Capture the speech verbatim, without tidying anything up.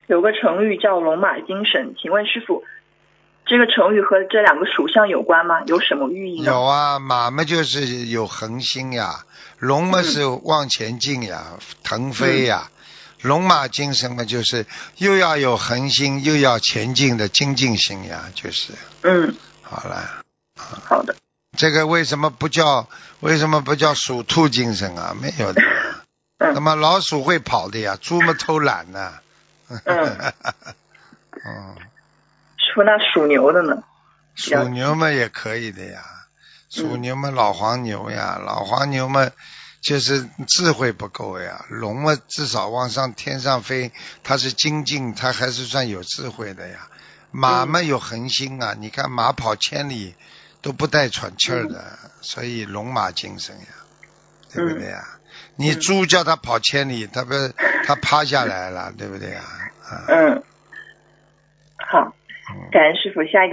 有个成语叫龙马精神，请问师父，这个成语和这两个属相有关吗？有什么寓意呢？ 有啊，马嘛就是有恒心呀，龙嘛是往前进呀，嗯、腾飞呀。龙马精神嘛，就是又要有恒心，又要前进的精进心呀，就是。 嗯。 好了。 好的。 这个为什么不叫为什么不叫属兔精神啊？没有的。 嗯。 那么老鼠会跑的呀，猪嘛偷懒呢。 嗯。 嗯。 说那属牛的呢？ 属牛嘛也可以的呀，属牛嘛老黄牛呀，嗯、老黄牛嘛就是智慧不够呀，龙嘛至少往上天上飞，它是精进，它还是算有智慧的呀。马嘛有恒心啊，嗯、你看马跑千里都不带喘气儿的，嗯、所以龙马精神呀，对不对呀？嗯、你猪叫它跑千里，它不它趴下来了，对不对呀？啊、 嗯，好，感恩师父，下一个。